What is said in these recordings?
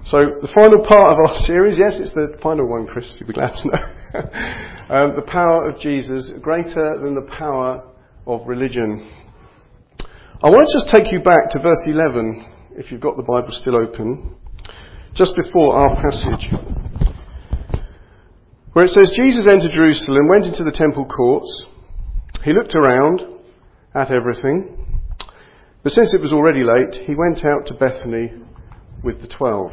So the final part of our series, yes, it's the final one, Chris, you'll be glad to know. The power of Jesus, greater than the power of religion. I want to just take you back to verse 11, if you've got the Bible still open, just before our passage, where it says, Jesus entered Jerusalem, went into the temple courts. He looked around at everything, but since it was already late, he went out to Bethany with the 12.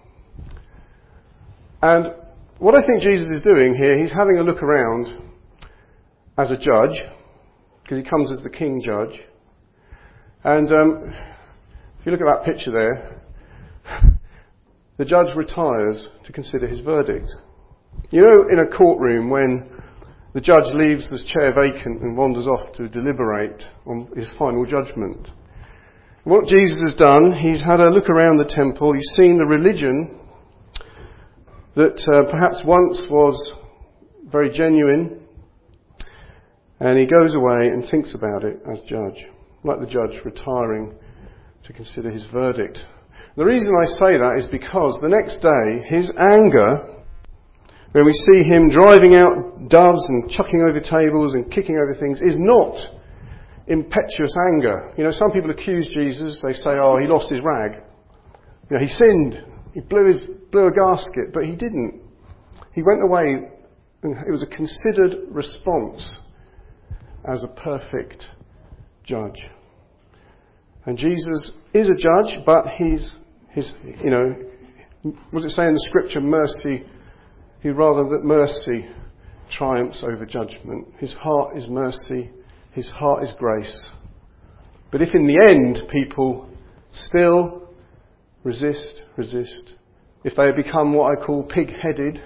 And what I think Jesus is doing here, he's having a look around as a judge, because he comes as the king judge. And if you look at that picture there, the judge retires to consider his verdict. You know, in a courtroom when the judge leaves the chair vacant and wanders off to deliberate on his final judgment. What Jesus has done, he's had a look around the temple, he's seen the religion that perhaps once was very genuine, and he goes away and thinks about it as judge, like the judge retiring to consider his verdict. The reason I say that is because the next day, his anger, when we see him driving out doves and chucking over tables and kicking over things, is not impetuous anger. You know, some people accuse Jesus, they say, oh, he lost his rag. You know, he sinned. He blew a gasket, but he didn't. He went away, and it was a considered response as a perfect judge. And Jesus is a judge, but he's you know, what does it say in the scripture? Mercy. He'd rather that mercy triumphs over judgment. His heart is mercy. His heart is grace. But if in the end people still resist, if they become what I call pig-headed,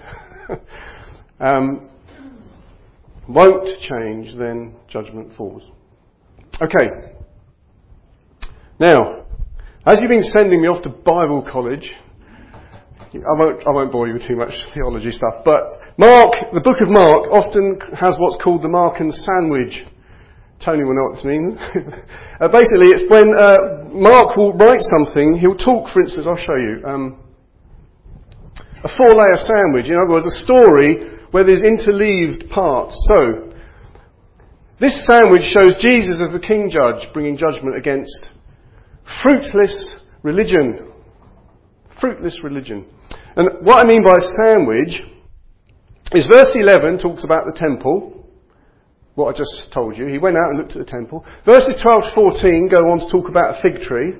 won't change, then judgment falls. Okay. Now, as you've been sending me off to Bible college, I won't bore you with too much theology stuff, but Mark, the book of Mark, often has what's called the Markan sandwich. Tony will know what this means. Basically, it's when Mark will write something, he'll talk, for instance, I'll show you, a 4-layer sandwich. In other words, a story where there's interleaved parts. So, this sandwich shows Jesus as the king judge, bringing judgment against fruitless religion. Fruitless religion. And what I mean by sandwich is verse 11 talks about the temple. What I just told you. He went out and looked at the temple. Verses 12 to 14 go on to talk about a fig tree.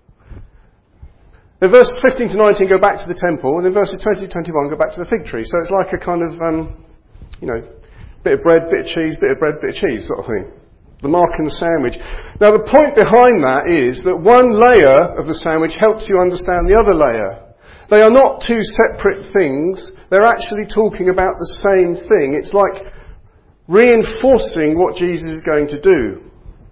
Then verses 15 to 19 go back to the temple. And then verses 20 to 21 go back to the fig tree. So it's like a kind of, bit of bread, bit of cheese, bit of bread, bit of cheese sort of thing. The Markan sandwich. Now the point behind that is that one layer of the sandwich helps you understand the other layer. They are not two separate things. They're actually talking about the same thing. It's like reinforcing what Jesus is going to do.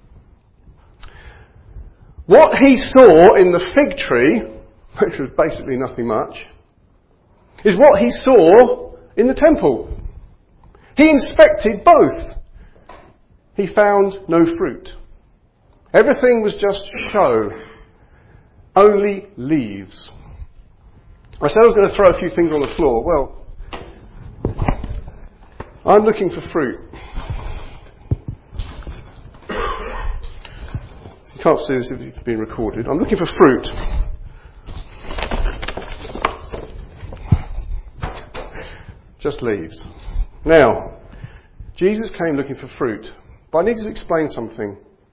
What he saw in the fig tree, which was basically nothing much, is what he saw in the temple. He inspected both. He found no fruit. Everything was just show. Only leaves. I said I was going to throw a few things on the floor. Well, I'm looking for fruit. You can't see this if it's been recorded. I'm looking for fruit. Just leaves. Now, Jesus came looking for fruit. But I need to explain something.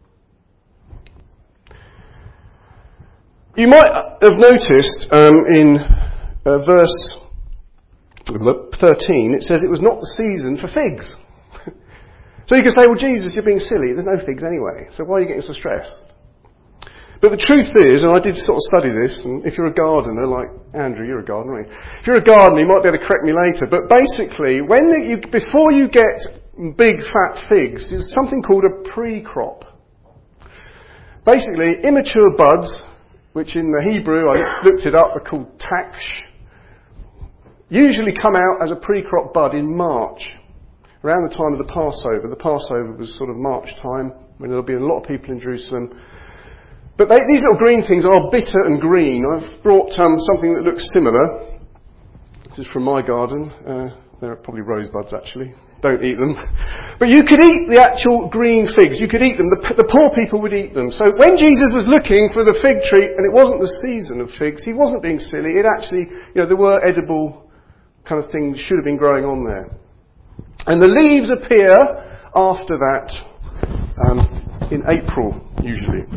You might have noticed in verse 13, it says it was not the season for figs. So you can say, well, Jesus, you're being silly. There's no figs anyway. So why are you getting so stressed? But the truth is, and I did sort of study this, and if you're a gardener, like Andrew, you're a gardener, aren't you? If you're a gardener, you might be able to correct me later. But basically, before you get big fat figs, there's something called a pre-crop. Basically, immature buds, which in the Hebrew, I looked it up, are called taksh, usually come out as a pre-crop bud in March, around the time of the Passover. The Passover was sort of March time, when there'll be a lot of people in Jerusalem. But these little green things are bitter and green. I've brought something that looks similar. This is from my garden. They're probably rosebuds, actually. Don't eat them. But you could eat the actual green figs. You could eat them. The poor people would eat them. So when Jesus was looking for the fig tree, and it wasn't the season of figs, he wasn't being silly. It actually, there were edible kind of things should have been growing on there. And the leaves appear after that in April, usually.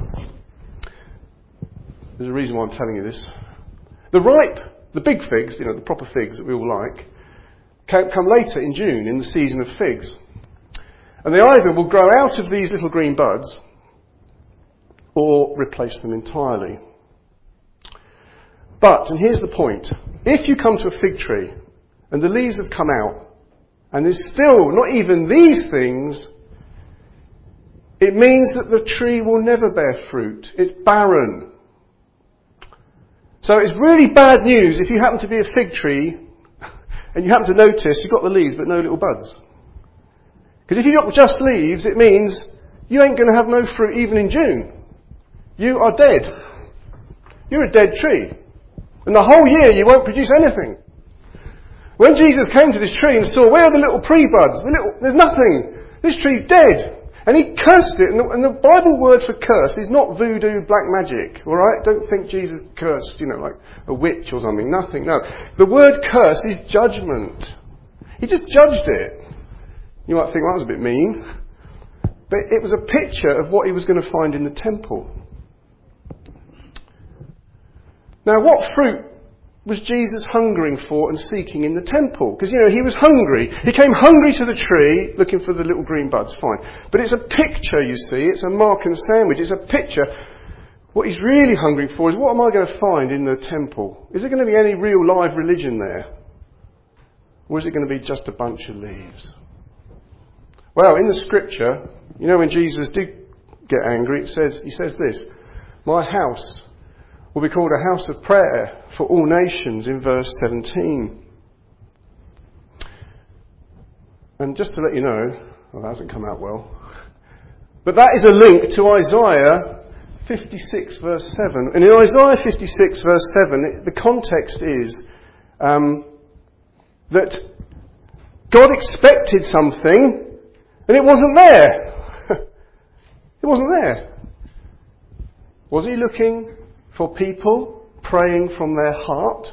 There's a reason why I'm telling you this. The big figs, the proper figs that we all like, come later in June, in the season of figs. And they either will grow out of these little green buds or replace them entirely. But, and here's the point, if you come to a fig tree and the leaves have come out and there's still not even these things, it means that the tree will never bear fruit. It's barren. So it's really bad news if you happen to be a fig tree and you happen to notice you've got the leaves but no little buds. Because if you've got just leaves, it means you ain't going to have no fruit even in June. You are dead. You're a dead tree. And the whole year you won't produce anything. When Jesus came to this tree and saw, where are the little pre-buds? There's nothing. This tree's dead. And he cursed it. And the Bible word for curse is not voodoo, black magic. Alright? Don't think Jesus cursed, like a witch or something. Nothing, no. The word curse is judgment. He just judged it. You might think, well, that was a bit mean. But it was a picture of what he was going to find in the temple. Now, what fruit was Jesus hungering for and seeking in the temple? Because, he was hungry. He came hungry to the tree, looking for the little green buds, fine. But it's a picture, you see. It's a mark and sandwich. It's a picture. What he's really hungering for is, what am I going to find in the temple? Is there going to be any real live religion there? Or is it going to be just a bunch of leaves? Well, in the scripture, when Jesus did get angry, he says this, my house will be called a house of prayer for all nations in verse 17. And just to let you know, well, that hasn't come out well, but that is a link to Isaiah 56 verse 7. And in Isaiah 56 verse 7, the context is that God expected something and it wasn't there. It wasn't there. Was he looking for people praying from their heart?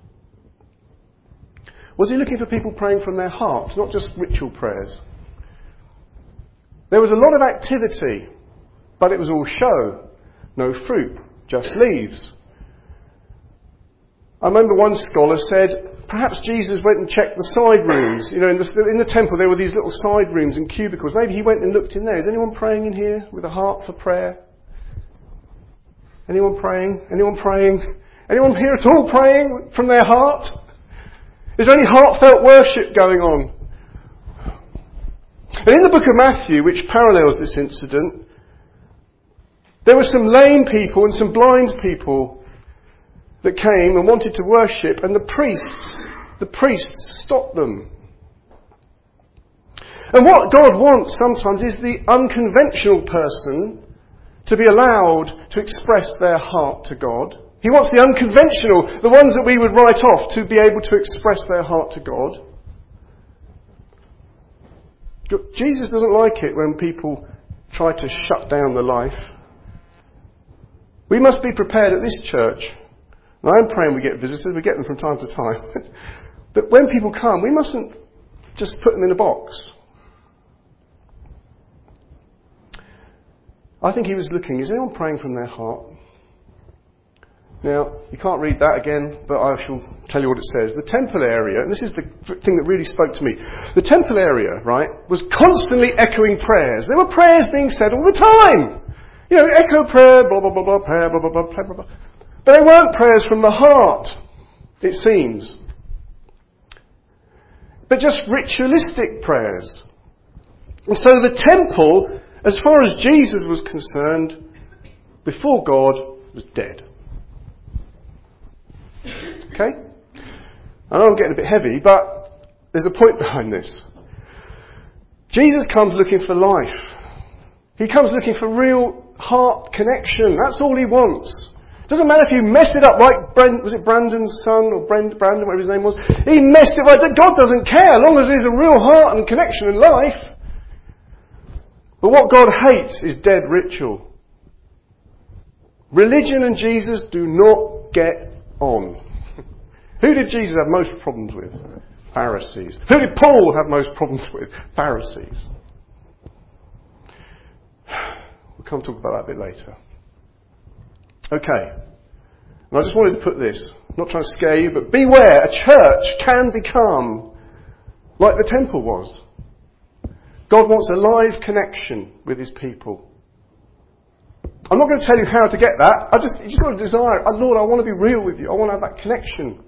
Was he looking for people praying from their heart, not just ritual prayers? There was a lot of activity, but it was all show. No fruit, just leaves. I remember one scholar said, perhaps Jesus went and checked the side rooms. In the temple there were these little side rooms and cubicles. Maybe he went and looked in there. Is anyone praying in here with a heart for prayer? Anyone praying? Anyone praying? Anyone here at all praying from their heart? Is there any heartfelt worship going on? And in the book of Matthew, which parallels this incident, there were some lame people and some blind people that came and wanted to worship, and the priests stopped them. And what God wants sometimes is the unconventional person to be allowed to express their heart to God. He wants the unconventional, the ones that we would write off, to be able to express their heart to God. Jesus doesn't like it when people try to shut down the life. We must be prepared at this church. And I'm praying we get visitors, we get them from time to time. But when people come, we mustn't just put them in a box. I think he was looking, is anyone praying from their heart? Now, you can't read that again, but I shall tell you what it says. The temple area, and this is the thing that really spoke to me. The temple area, right, was constantly echoing prayers. There were prayers being said all the time. Echo prayer, blah, blah, blah, blah, prayer, blah, blah, blah, blah, blah, blah. But they weren't prayers from the heart, it seems. But just ritualistic prayers. And so the temple, as far as Jesus was concerned, before God, was dead. Okay? I know I'm getting a bit heavy, but there's a point behind this. Jesus comes looking for life. He comes looking for real heart connection. That's all he wants. Doesn't matter if you mess it up like was it Brandon's son or Brandon, whatever his name was. He messed it right. God doesn't care as long as there's a real heart and connection in life. But what God hates is dead ritual. Religion and Jesus do not get on. Who did Jesus have most problems with? Pharisees. Who did Paul have most problems with? Pharisees. We'll come talk about that a bit later. Okay. And I just wanted to put this. I'm not trying to scare you, but beware. A church can become like the temple was. God wants a live connection with his people. I'm not going to tell you how to get that. You just got to desire it. Lord, I want to be real with you. I want to have that connection.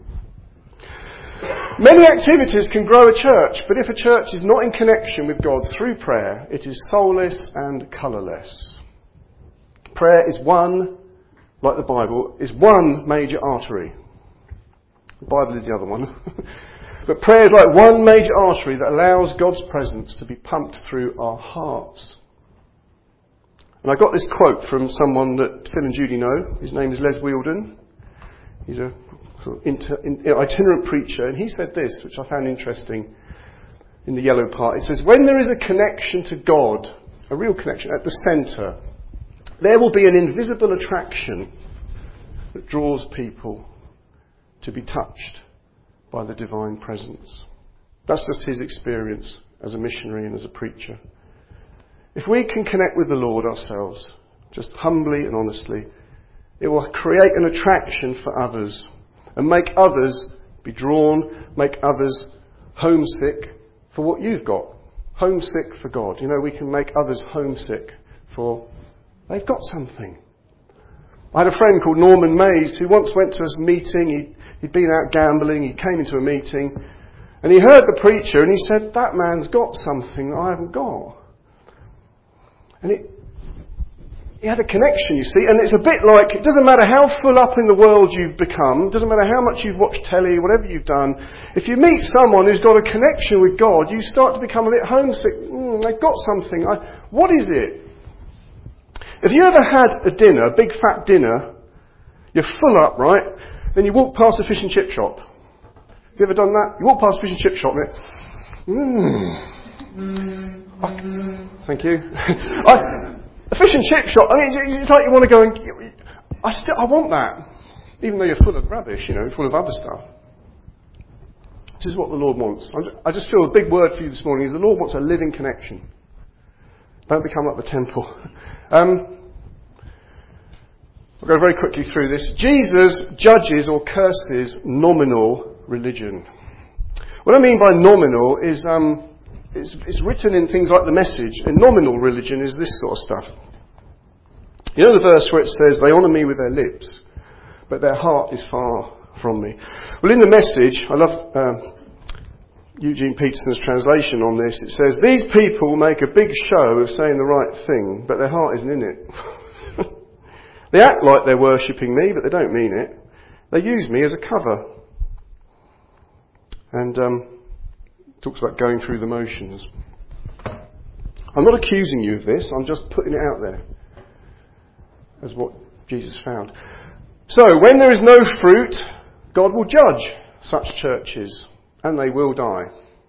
Many activities can grow a church, but if a church is not in connection with God through prayer, it is soulless and colourless. Prayer is one, like the Bible, is one major artery. The Bible is the other one. But prayer is like one major artery that allows God's presence to be pumped through our hearts. And I got this quote from someone that Phil and Judy know. His name is Les Wielden. He's a sort of itinerant preacher, and he said this, which I found interesting in the yellow part. It says, when there is a connection to God, a real connection at the centre, there will be an invisible attraction that draws people to be touched by the divine presence. That's just his experience as a missionary and as a preacher. If we can connect with the Lord ourselves, just humbly and honestly, it will create an attraction for others and make others be drawn, make others homesick for what you've got. Homesick for God. You know, we can make others homesick for they've got something. I had a friend called Norman Mays who once went to a meeting. He'd been out gambling. He came into a meeting and he heard the preacher and he said, that man's got something that I haven't got. And he had a connection, you see, and it's a bit like, it doesn't matter how full up in the world you've become, it doesn't matter how much you've watched telly, whatever you've done, if you meet someone who's got a connection with God, you start to become a bit homesick. They've got something. What is it? Have you ever had a dinner, a big fat dinner, you're full up, right, then you walk past a fish and chip shop. Have you ever done that? You walk past a fish and chip shop and thank you. A fish and chip shop, I mean, it's like you want to go and... I want that. Even though you're full of rubbish, you know, full of other stuff. This is what the Lord wants. I just feel a big word for you this morning is the Lord wants a living connection. Don't become like the temple. I'll go very quickly through this. Jesus judges or curses nominal religion. What I mean by nominal is... It's written in things like the Message. And nominal religion is this sort of stuff. You know the verse where it says, they honour me with their lips, but their heart is far from me. Well, in the Message, I love Eugene Peterson's translation on this. It says, these people make a big show of saying the right thing, but their heart isn't in it. They act like they're worshipping me, but they don't mean it. They use me as a cover. And... talks about going through the motions. I'm not accusing you of this, I'm just putting it out there as what Jesus found. So, when there is no fruit, God will judge such churches, and they will die.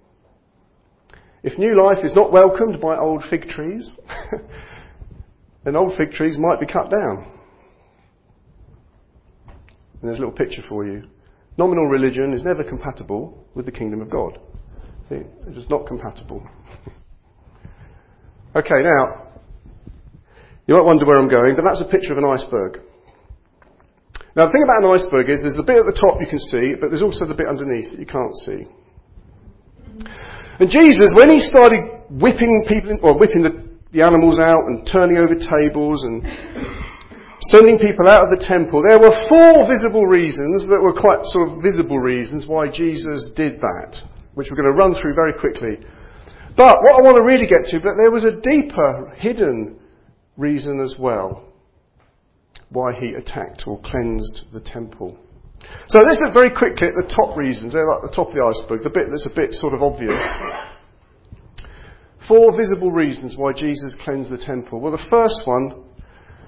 If new life is not welcomed by old fig trees, then old fig trees might be cut down. And there's a little picture for you. Nominal religion is never compatible with the kingdom of God. It's just not compatible. Okay, now, you might wonder where I'm going, but that's a picture of an iceberg. Now, the thing about an iceberg is there's the bit at the top you can see, but there's also the bit underneath that you can't see. And Jesus, when he started whipping people, whipping the animals out and turning over tables and sending people out of the temple, there were 4 visible reasons that were quite sort of visible reasons why Jesus did that, which we're going to run through very quickly. But what I want to really get to, but there was a deeper, hidden reason as well why he attacked or cleansed the temple. So let's look very quickly at the top reasons. They're like the top of the iceberg, the bit that's a bit sort of obvious. 4 visible reasons why Jesus cleansed the temple. Well, the first one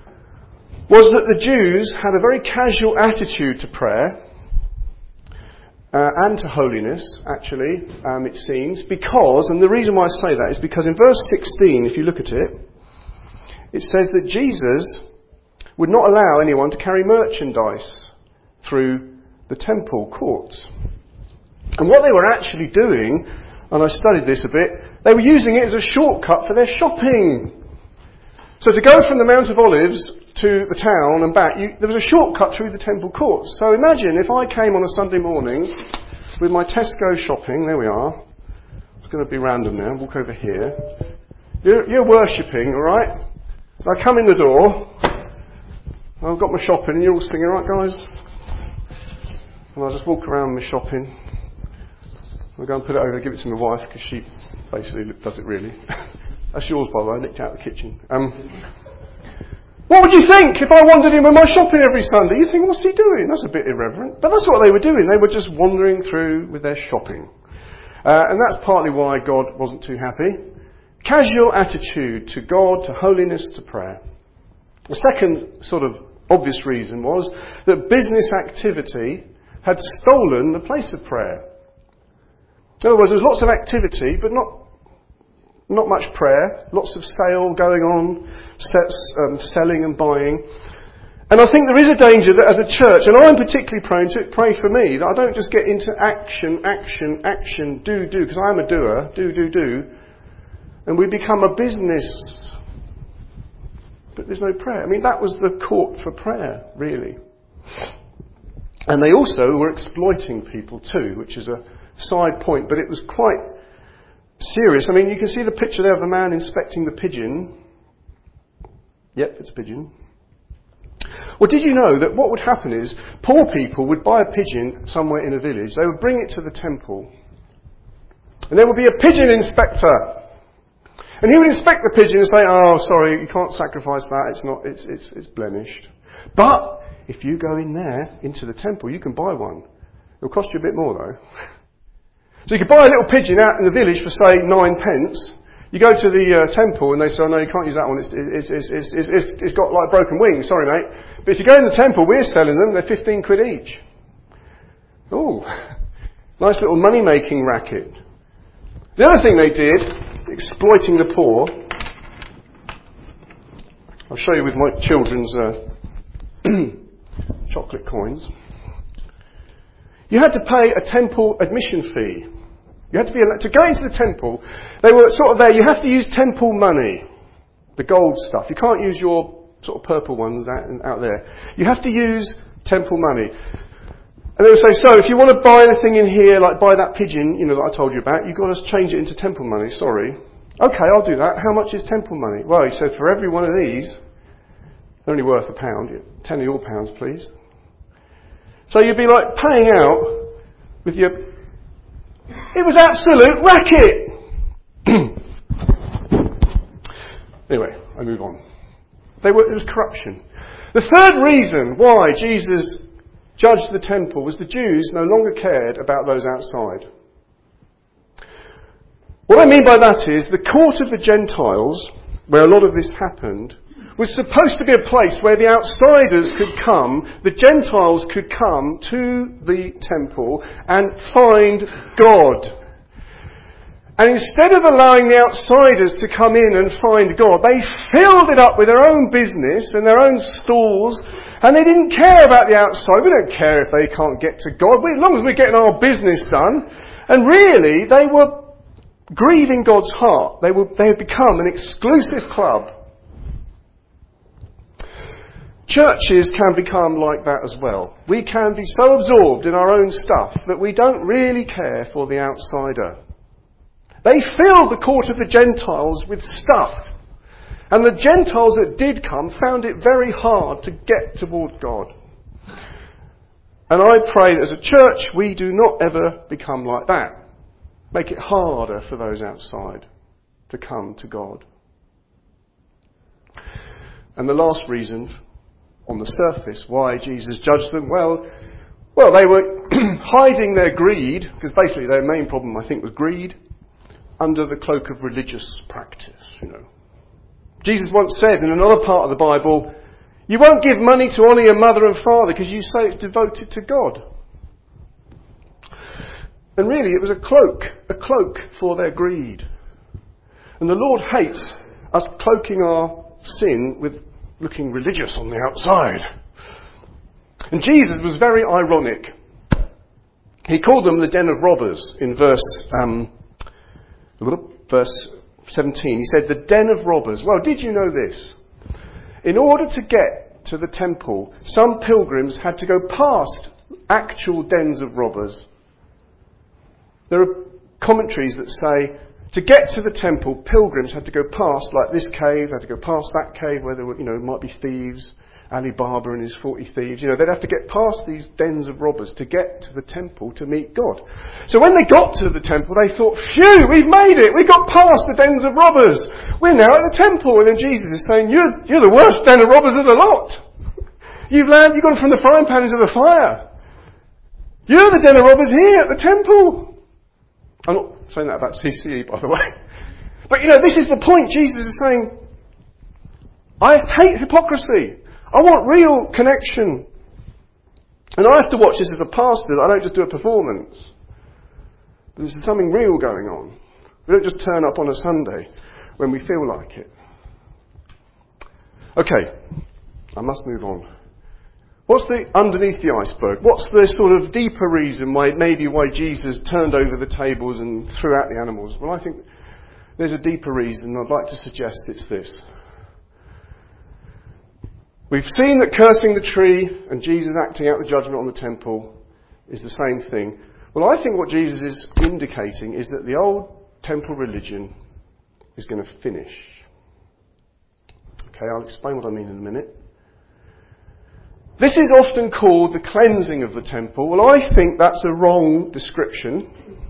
was that the Jews had a very casual attitude to prayer and to holiness, actually, it seems, because, and the reason why I say that is because in verse 16, if you look at it, it says that Jesus would not allow anyone to carry merchandise through the temple courts. And what they were actually doing, and I studied this a bit, they were using it as a shortcut for their shopping. So to go from the Mount of Olives to the town and back, there was a shortcut through the temple courts. So imagine if I came on a Sunday morning with my Tesco shopping, there we are, it's going to be random now, walk over here. You're worshipping, alright? I come in the door, I've got my shopping and you're all singing, alright guys? And I just walk around my shopping. I'll go and put it over, give it to my wife because she basically does it really. That's yours, by the way. I nicked out the kitchen. What would you think if I wandered in with my shopping every Sunday? You think, what's he doing? That's a bit irreverent. But that's what they were doing. They were just wandering through with their shopping. And that's partly why God wasn't too happy. Casual attitude to God, to holiness, to prayer. The second sort of obvious reason was that business activity had stolen the place of prayer. In other words, there was lots of activity, but not much prayer, lots of sale going on, selling and buying. And I think there is a danger that as a church, and I'm particularly prone to it, pray for me, that I don't just get into action, do, because I am a doer, do, and we become a business. But there's no prayer. I mean, that was the court for prayer, really. And they also were exploiting people too, which is a side point, but it was quite serious. I mean, you can see the picture there of the man inspecting the pigeon. Yep, it's a pigeon. Well, did you know that what would happen is poor people would buy a pigeon somewhere in a village, they would bring it to the temple, and there would be a pigeon inspector. And he would inspect the pigeon and say, oh, sorry, you can't sacrifice that, it's blemished. But if you go in there, into the temple, you can buy one. It'll cost you a bit more though. So you could buy a little pigeon out in the village for, say, 9 pence. You go to the temple and they say, oh, no, you can't use that one. It's got like broken wings. Sorry, mate. But if you go in the temple, we're selling them. They're 15 quid each. Oh, nice little money-making racket. The other thing they did, exploiting the poor. I'll show you with my children's chocolate coins. You had to pay a temple admission fee. You had to be allowed to go into the temple. They were sort of there. You have to use temple money, the gold stuff. You can't use your sort of purple ones out there. You have to use temple money. And they would say, so if you want to buy anything in here, like buy that pigeon, that I told you about, you've got to change it into temple money. Sorry. Okay, I'll do that. How much is temple money? Well, he said, for every one of these, they're only worth £1. 10 of your pounds, please. So you'd be like paying out with your... It was absolute racket! Anyway, I move on. It was corruption. The third reason why Jesus judged the temple was the Jews no longer cared about those outside. What I mean by that is the court of the Gentiles, where a lot of this happened, was supposed to be a place where the outsiders could come, the Gentiles could come to the temple and find God. And instead of allowing the outsiders to come in and find God, they filled it up with their own business and their own stalls, and they didn't care about the outside. We don't care if they can't get to God, as long as we're getting our business done. And really, they were grieving God's heart. They had become an exclusive club. Churches can become like that as well. We can be so absorbed in our own stuff that we don't really care for the outsider. They filled the court of the Gentiles with stuff. And the Gentiles that did come found it very hard to get toward God. And I pray that as a church we do not ever become like that. Make it harder for those outside to come to God. And the last reason, on the surface, why Jesus judged them, well, they were hiding their greed, because basically their main problem, I think, was greed, under the cloak of religious practice, Jesus once said in another part of the Bible, You won't give money to honour your mother and father because you say it's devoted to God. And really it was a cloak for their greed. And the Lord hates us cloaking our sin with looking religious on the outside. And Jesus was very ironic. He called them the den of robbers in verse 17. He said, the den of robbers. Well, did you know this? In order to get to the temple, some pilgrims had to go past actual dens of robbers. There are commentaries that say, to get to the temple, pilgrims had to go past, like this cave, had to go past that cave where there were, might be thieves, Ali Baba and his 40 thieves. They'd have to get past these dens of robbers to get to the temple to meet God. So when they got to the temple, they thought, phew, we've made it. We got past the dens of robbers. We're now at the temple. And then Jesus is saying, you're the worst den of robbers of the lot. You've gone from the frying pan into the fire. You're the den of robbers here at the temple. I'm not saying that about CCE, by the way. But this is the point. Jesus is saying, I hate hypocrisy. I want real connection. And I have to watch this as a pastor. I don't just do a performance. There's something real going on. We don't just turn up on a Sunday when we feel like it. Okay, I must move on. What's underneath the iceberg? What's the sort of deeper reason why Jesus turned over the tables and threw out the animals? Well, I think there's a deeper reason. I'd like to suggest it's this. We've seen that cursing the tree and Jesus acting out the judgment on the temple is the same thing. Well, I think what Jesus is indicating is that the old temple religion is going to finish. Okay, I'll explain what I mean in a minute. This is often called the cleansing of the temple. Well, I think that's a wrong description.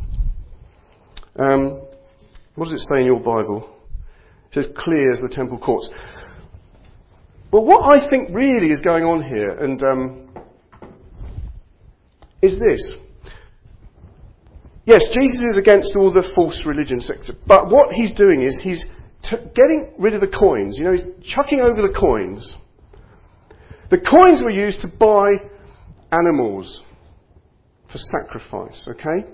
What does it say in your Bible? It says clear as the temple courts. Well, what I think really is going on here, and is this. Yes, Jesus is against all the false religion sector, but what he's doing is he's getting rid of the coins. He's chucking over the coins. The coins were used to buy animals for sacrifice, okay?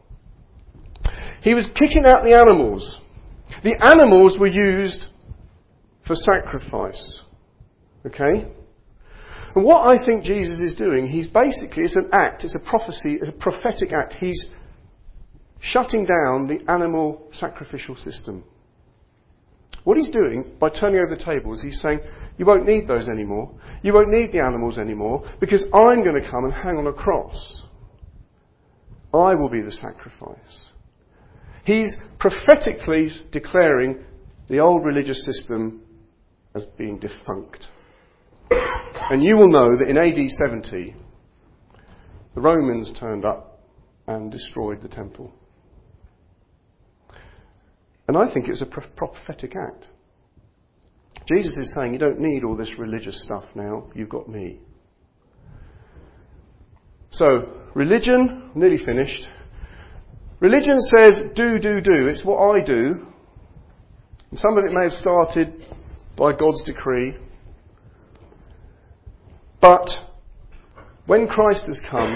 He was kicking out the animals. The animals were used for sacrifice. Okay? And what I think Jesus is doing, it's an act, it's a prophecy, it's a prophetic act. He's shutting down the animal sacrificial system. What he's doing, by turning over the tables, he's saying, you won't need those anymore. You won't need the animals anymore, because I'm going to come and hang on a cross. I will be the sacrifice. He's prophetically declaring the old religious system as being defunct. And you will know that in AD 70, the Romans turned up and destroyed the temple. And I think it's a prophetic act. Jesus is saying, you don't need all this religious stuff now. You've got me. So, religion, nearly finished. Religion says, do. It's what I do. And some of it may have started by God's decree. But when Christ has come,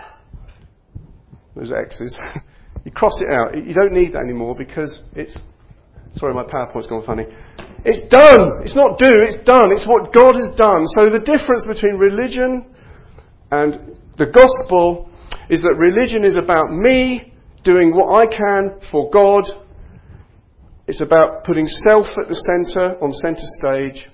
those X's, you cross it out. You don't need that anymore because it's... Sorry, my PowerPoint's gone funny. It's done. It's not do, it's done. It's what God has done. So the difference between religion and the gospel is that religion is about me doing what I can for God. It's about putting self at the centre, on centre stage.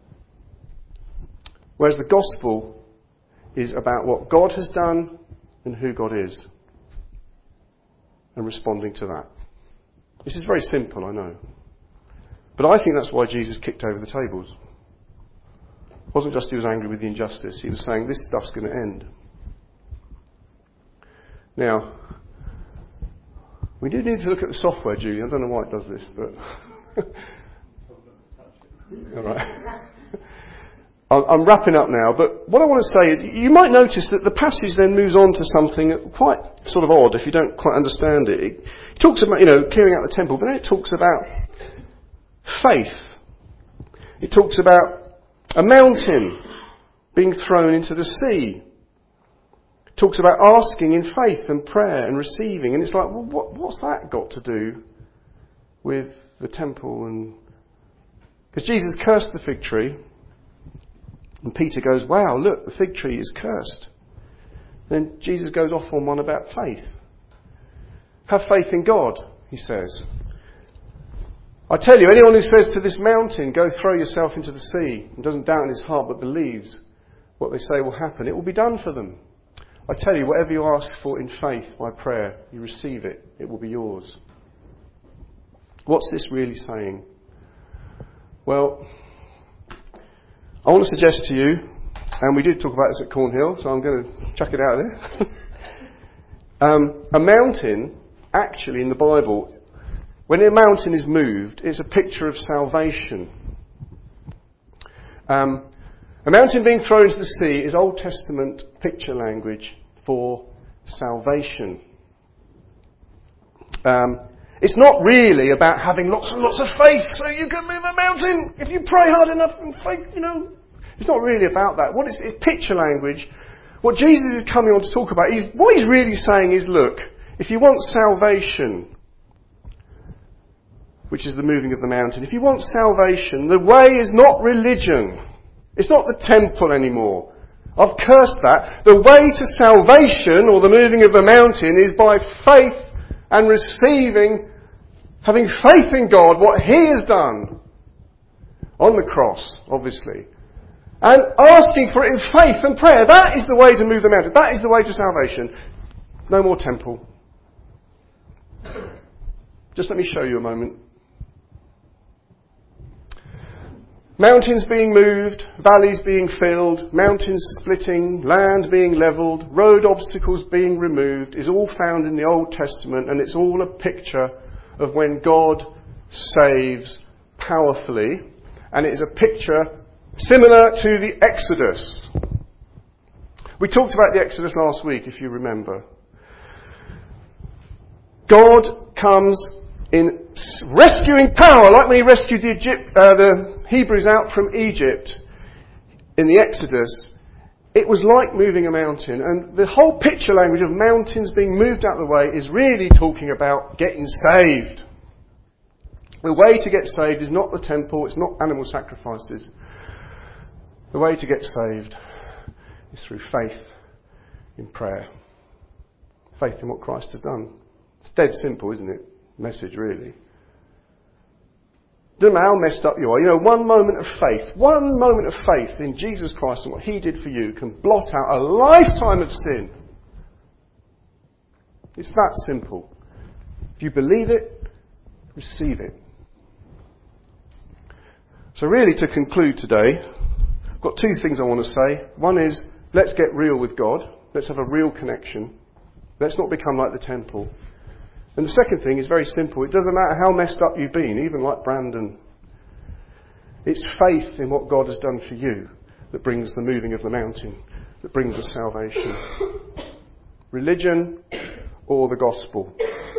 Whereas the gospel is about what God has done and who God is. And responding to that. This is very simple, I know. But I think that's why Jesus kicked over the tables. It wasn't just he was angry with the injustice. He was saying, this stuff's going to end. Now, we do need to look at the software, Julie. I don't know why it does this, but... All right. I'm wrapping up now, but what I want to say is, you might notice that the passage then moves on to something quite sort of odd if you don't quite understand it. It talks about, clearing out the temple, but then it talks about faith. It talks about A mountain being thrown into the sea. Talks about asking in faith and prayer and receiving. And it's like, well, what's that got to do with the temple? And because Jesus cursed the fig tree. And Peter goes, wow, look, the fig tree is cursed. Then Jesus goes off on one about faith. Have faith in God, he says. I tell you, anyone who says to this mountain, go throw yourself into the sea, and doesn't doubt in his heart but believes what they say will happen, it will be done for them. I tell you, whatever you ask for in faith by prayer, you receive it. It will be yours. What's this really saying? Well, I want to suggest to you, and we did talk about this at Cornhill, so I'm going to chuck it out there. A mountain, actually in the Bible, when a mountain is moved, it's a picture of salvation. A mountain being thrown into the sea is Old Testament picture language for salvation. It's not really about having lots and lots of faith so you can move a mountain if you pray hard enough and faith, It's not really about that. It's picture language. What Jesus is coming on to talk about, what he's really saying is, look, if you want salvation, which is the moving of the mountain, if you want salvation, the way is not religion. It's not the temple anymore. I've cursed that. The way to salvation, or the moving of the mountain, is by faith and receiving, having faith in God, what He has done on the cross, obviously. And asking for it in faith and prayer. That is the way to move the mountain. That is the way to salvation. No more temple. Just let me show you a moment. Mountains being moved, valleys being filled, mountains splitting, land being levelled, road obstacles being removed is all found in the Old Testament, and it's all a picture of when God saves powerfully, and it is a picture similar to the Exodus. We talked about the Exodus last week, if you remember. God comes in rescuing power, like when He rescued the Hebrews out from Egypt in the Exodus. It was like moving a mountain, and the whole picture language of mountains being moved out of the way is really talking about getting saved. The way to get saved is not the temple, it's not animal sacrifices. The way to get saved is through faith in prayer. Faith in what Christ has done. It's dead simple, isn't it? Message, really. Doesn't matter how messed up you are. One moment of faith in Jesus Christ and what He did for you can blot out a lifetime of sin. It's that simple. If you believe it, receive it. So really, to conclude today, I've got two things I want to say. One is, let's get real with God. Let's have a real connection. Let's not become like the temple. And the second thing is very simple. It doesn't matter how messed up you've been, even like Brandon. It's faith in what God has done for you that brings the moving of the mountain, that brings the salvation. Religion or the gospel.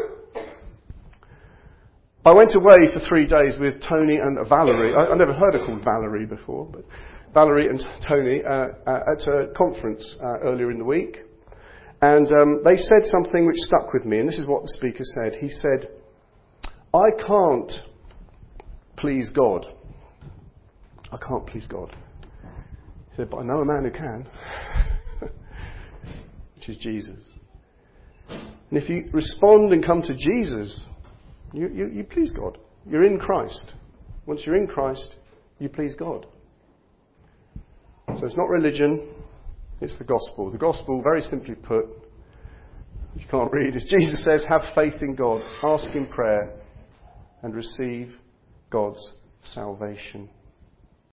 I went away for 3 days with Tony and Valerie. I never heard her called Valerie before, but Valerie and Tony at a conference earlier in the week. And they said something which stuck with me, and this is what the speaker said. He said, I can't please God. I can't please God. He said, but I know a man who can, which is Jesus. And if you respond and come to Jesus, you please God. You're in Christ. Once you're in Christ, you please God. So it's not religion. It's the gospel. The gospel, very simply put, which you can't read, is Jesus says, have faith in God, ask in prayer, and receive God's salvation.